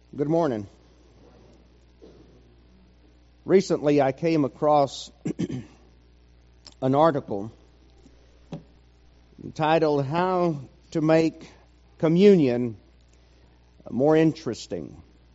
Good morning. Recently, I came across an article entitled How to Make Communion More Interesting.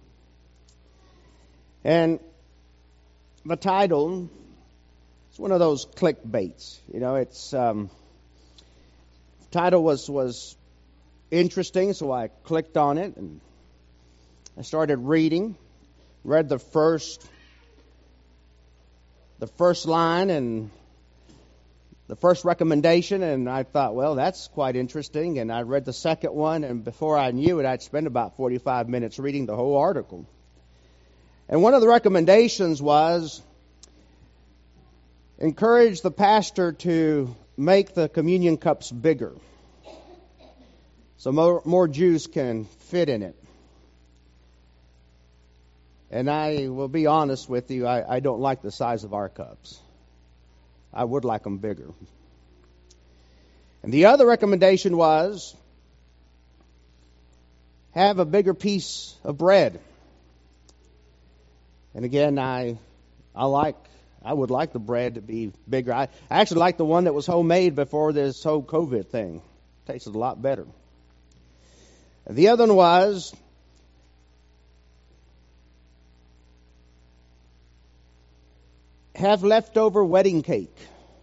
And the title is one of those clickbaits. The title was interesting, so I clicked on it and I started reading, read the first line and the first recommendation, and I thought, well, that's quite interesting. And I read the second one, and before I knew it, I'd spent about 45 minutes reading the whole article. And one of the recommendations was encourage the pastor to make the communion cups bigger so more Jews can fit in it. And I will be honest with you, I don't like the size of our cups. I would like them bigger. And the other recommendation was have a bigger piece of bread. And again, I would like the bread to be bigger. I actually like the one that was homemade before this whole COVID thing. Tasted a lot better. The other one was have leftover wedding cake,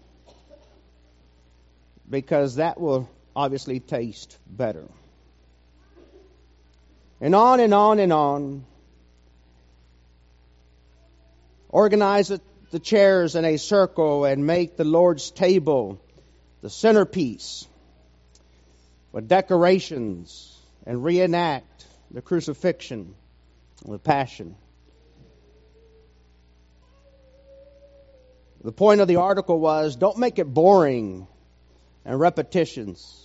because that will obviously taste better. And on and on and on. Organize the chairs in a circle and make the Lord's table the centerpiece with decorations and reenact the crucifixion and the passion. The point of the article was, don't make it boring and repetitious.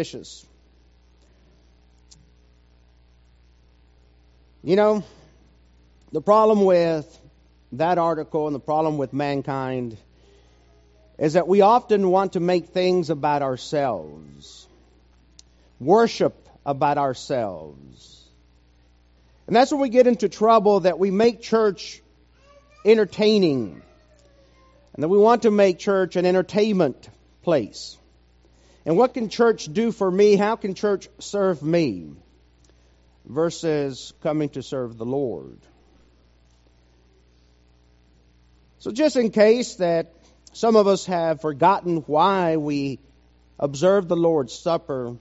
The problem with that article and the problem with mankind is that we often want to make things about ourselves, worship about ourselves. And that's when we get into trouble, that we make church entertaining. And that we want to make church an entertainment place. And what can church do for me? How can church serve me? Versus coming to serve the Lord. So just in case that some of us have forgotten why we observe the Lord's Supper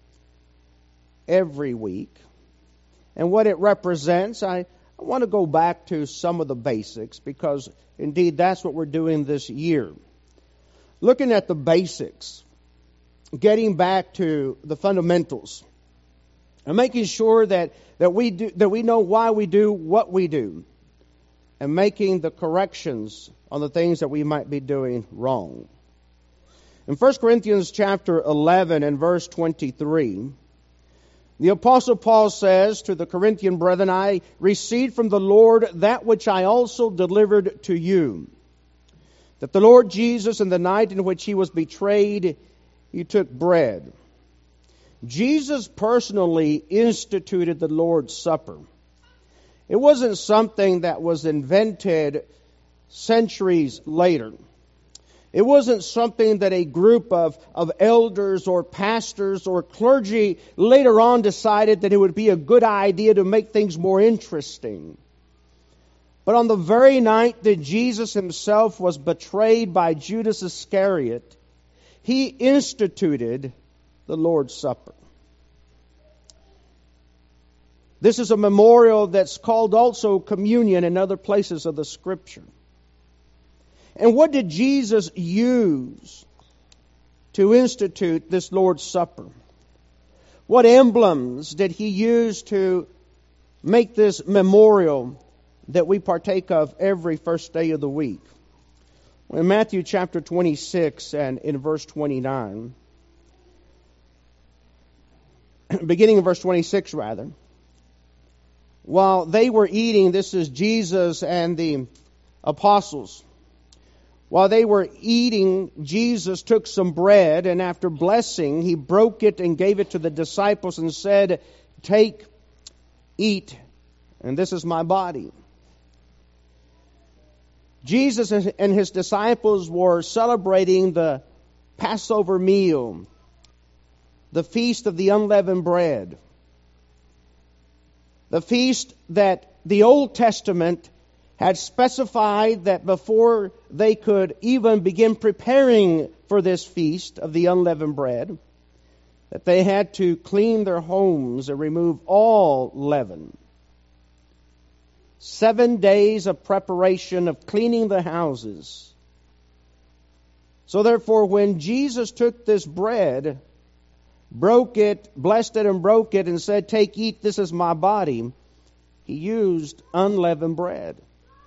every week and what it represents, I want to go back to some of the basics, because indeed that's what we're doing this year. Looking at the basics, getting back to the fundamentals, and making sure that we know why we do what we do, and making the corrections on the things that we might be doing wrong. In 1 Corinthians chapter 11 and verse 23, the Apostle Paul says to the Corinthian brethren, I received from the Lord that which I also delivered to you, that the Lord Jesus, in the night in which he was betrayed, he took bread. Jesus personally instituted the Lord's Supper. It wasn't something that was invented centuries later. It wasn't something that a group of elders or pastors or clergy later on decided that it would be a good idea to make things more interesting. But on the very night that Jesus himself was betrayed by Judas Iscariot, he instituted the Lord's Supper. This is a memorial that's called also communion in other places of the Scripture. And what did Jesus use to institute this Lord's Supper? What emblems did he use to make this memorial that we partake of every first day of the week? In Matthew chapter 26 and in verse 29, beginning in verse 26 rather, while they were eating, this is Jesus and the apostles, while they were eating, Jesus took some bread, and after blessing, he broke it and gave it to the disciples and said, "Take, eat, and this is my body. Jesus and his disciples were celebrating the Passover meal, the feast of the unleavened bread, the feast that the Old Testament had specified that before they could even begin preparing for this feast of the unleavened bread, that they had to clean their homes and remove all leaven. 7 days of preparation of cleaning the houses. So therefore, when Jesus took this bread, broke it, blessed it and broke it, and said, "Take, eat, this is my body," he used unleavened bread.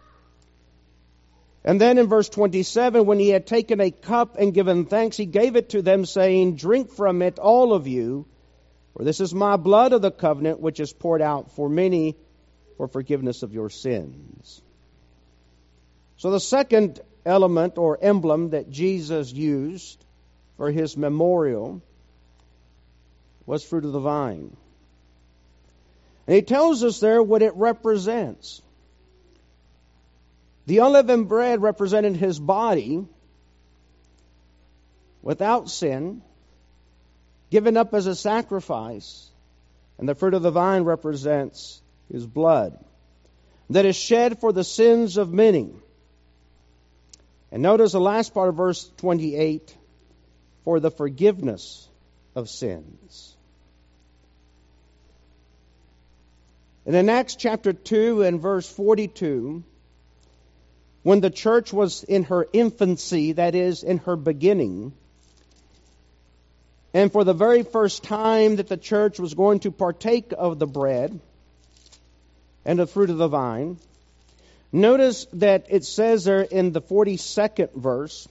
And then in verse 27, when he had taken a cup and given thanks, he gave it to them, saying, "Drink from it, all of you, for this is my blood of the covenant, which is poured out for many for forgiveness of your sins." So the second element or emblem that Jesus used for his memorial was fruit of the vine. And he tells us there what it represents. The unleavened bread represented his body without sin, given up as a sacrifice. And the fruit of the vine represents his blood that is shed for the sins of many. And notice the last part of verse 28, for the forgiveness of sins. And in Acts chapter 2 and verse 42, when the church was in her infancy, that is, in her beginning, and for the very first time that the church was going to partake of the bread and the fruit of the vine, notice that it says there in the 42nd verse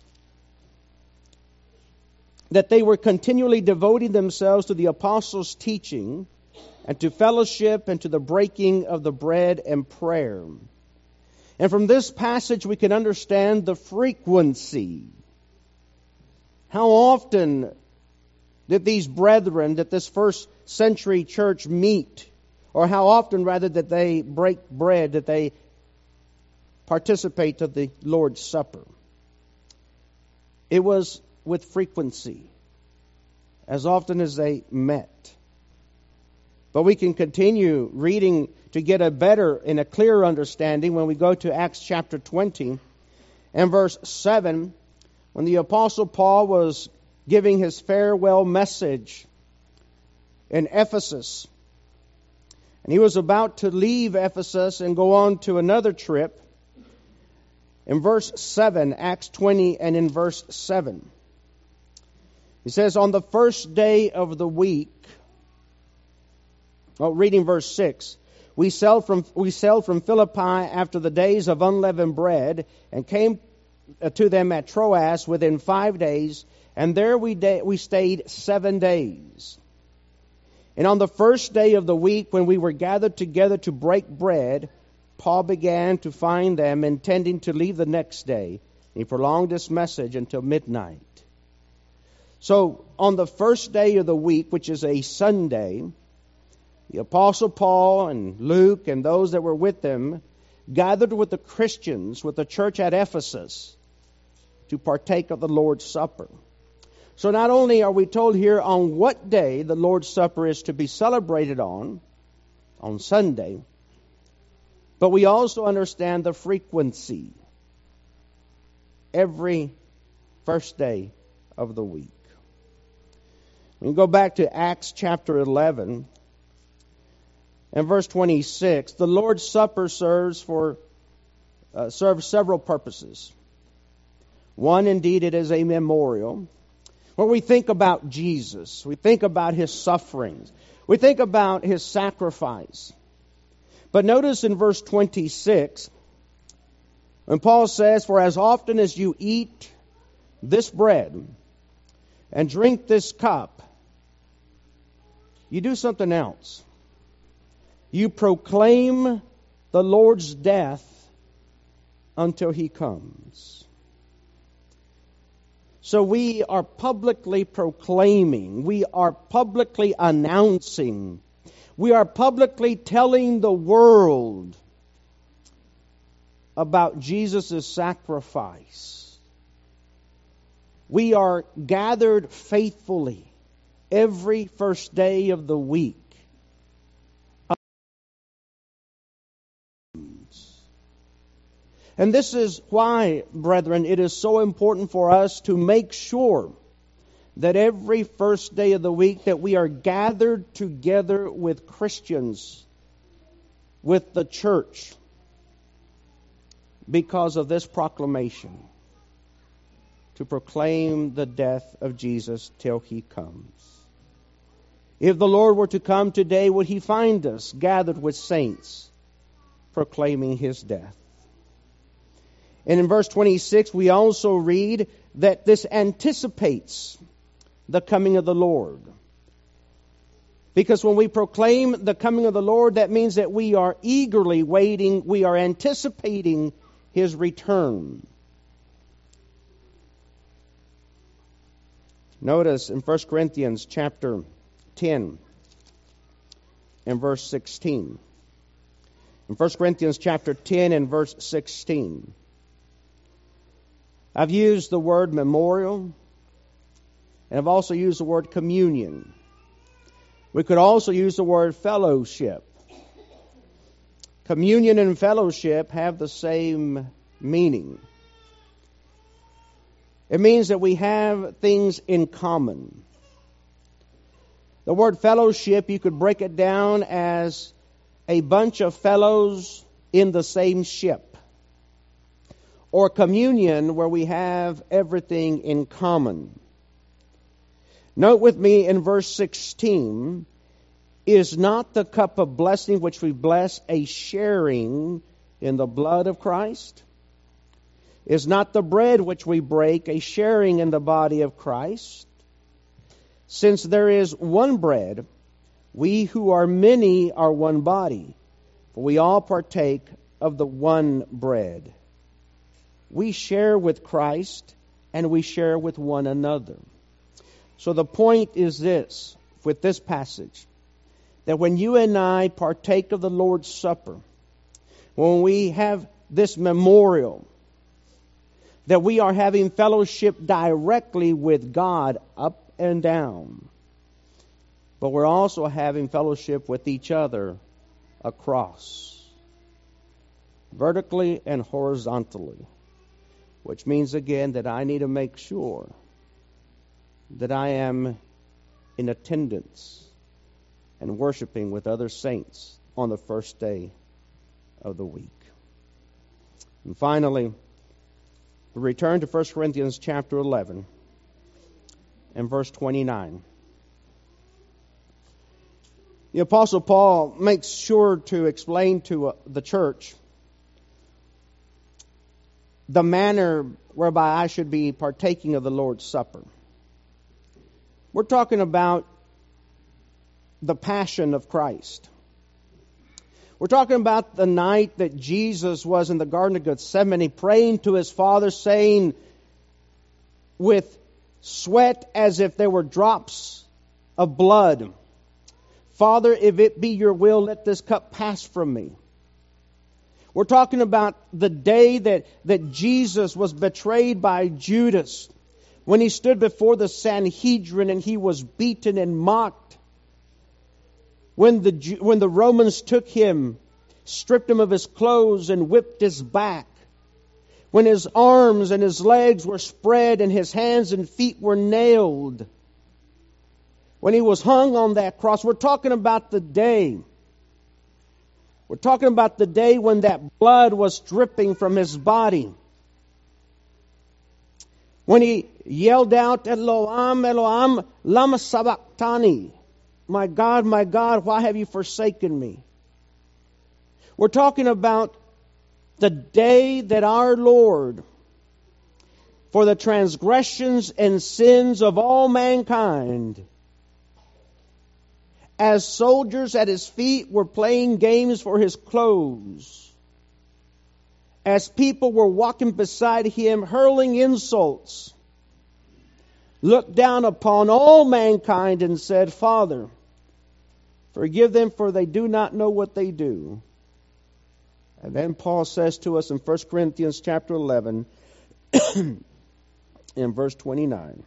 that they were continually devoting themselves to the apostles' teaching and to fellowship and to the breaking of the bread and prayer. And from this passage we can understand the frequency. How often did these brethren, that this first century church meet? Or how often, rather, did they break bread, that they participate of the Lord's Supper? It was with frequency, as often as they met. But we can continue reading to get a better and a clearer understanding when we go to Acts chapter 20 and verse 7, when the Apostle Paul was giving his farewell message in Ephesus. And he was about to leave Ephesus and go on to another trip. In verse 7, Acts 20 and in verse 7, he says, on the first day of the week, reading verse 6, we sailed from Philippi after the days of unleavened bread and came to them at Troas within 5 days, and there we stayed 7 days. And on the first day of the week, when we were gathered together to break bread, Paul began to find them, intending to leave the next day. He prolonged this message until midnight. So, on the first day of the week, which is a Sunday, the Apostle Paul and Luke and those that were with them gathered with the Christians, with the church at Ephesus, to partake of the Lord's Supper. So not only are we told here on what day the Lord's Supper is to be celebrated on Sunday, but we also understand the frequency, every first day of the week. We go back to Acts chapter 11 and verse 26. The Lord's Supper serves several purposes. One, indeed, it is a memorial. When we think about Jesus, we think about his sufferings, we think about his sacrifice. But notice in verse 26, when Paul says, for as often as you eat this bread and drink this cup, you do something else. You proclaim the Lord's death until he comes. So we are publicly proclaiming, we are publicly announcing, We are publicly telling the world about Jesus' sacrifice. We are gathered faithfully every first day of the week. And this is why, brethren, it is so important for us to make sure that every first day of the week that we are gathered together with Christians, with the church, because of this proclamation, to proclaim the death of Jesus till He comes. If the Lord were to come today, would He find us gathered with saints, proclaiming His death? And in verse 26, we also read that this anticipates the coming of the Lord. Because when we proclaim the coming of the Lord, that means that we are eagerly waiting, we are anticipating His return. Notice in 1 Corinthians chapter 10 and verse 16. In 1 Corinthians chapter 10 and verse 16. I've used the word memorial, and I've also used the word communion. We could also use the word fellowship. Communion and fellowship have the same meaning. It means that we have things in common. The word fellowship, you could break it down as a bunch of fellows in the same ship. Or communion, where we have everything in common. Note with me in verse 16, is not the cup of blessing which we bless a sharing in the blood of Christ? Is not the bread which we break a sharing in the body of Christ? Since there is one bread, we who are many are one body, for we all partake of the one bread. We share with Christ and we share with one another. So the point is this, with this passage, that when you and I partake of the Lord's Supper, when we have this memorial, that we are having fellowship directly with God up and down, but we're also having fellowship with each other across, vertically and horizontally. Which means again that I need to make sure that I am in attendance and worshiping with other saints on the first day of the week. And finally, we return to 1 Corinthians chapter 11 and verse 29. The Apostle Paul makes sure to explain to the church the manner whereby I should be partaking of the Lord's Supper. We're talking about the passion of Christ. We're talking about the night that Jesus was in the Garden of Gethsemane praying to His Father, saying with sweat as if there were drops of blood, Father, if it be your will, let this cup pass from me. We're talking about the day that Jesus was betrayed by Judas, when He stood before the Sanhedrin and He was beaten and mocked. When the Romans took Him, stripped Him of His clothes and whipped His back. When His arms and His legs were spread and His hands and feet were nailed. When He was hung on that cross. We're talking about the day. We're talking about the day when that blood was dripping from His body. When He yelled out, Elohim, Elohim, lama sabachthani. My God, why have you forsaken me? We're talking about the day that our Lord, for the transgressions and sins of all mankind, as soldiers at His feet were playing games for His clothes, as people were walking beside Him hurling insults, looked down upon all mankind and said, Father, Forgive them, for they do not know what they do. And then Paul says to us in 1 Corinthians chapter 11, in verse 29.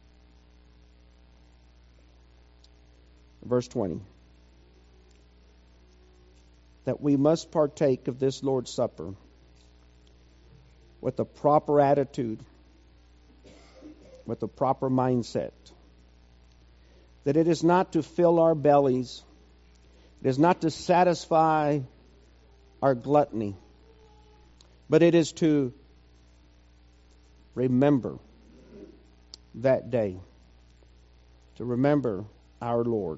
Verse 20. That we must partake of this Lord's Supper with a proper attitude, with a proper mindset. That it is not to fill our bellies, it is not to satisfy our gluttony, but it is to remember that day, to remember our Lord.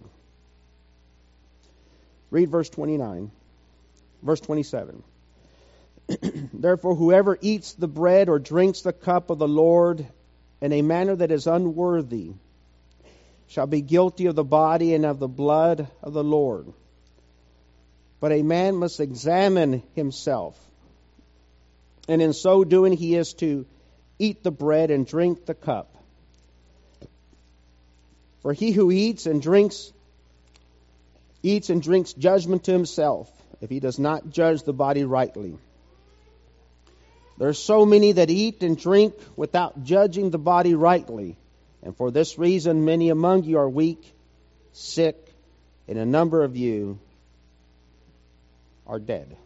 Read verse 29, verse 27. Therefore, whoever eats the bread or drinks the cup of the Lord in a manner that is unworthy shall be guilty of the body and of the blood of the Lord. But a man must examine himself, and in so doing he is to eat the bread and drink the cup. For he who eats and drinks judgment to himself, if he does not judge the body rightly. There are so many that eat and drink without judging the body rightly, and for this reason many among you are weak, sick, and a number of you are dead.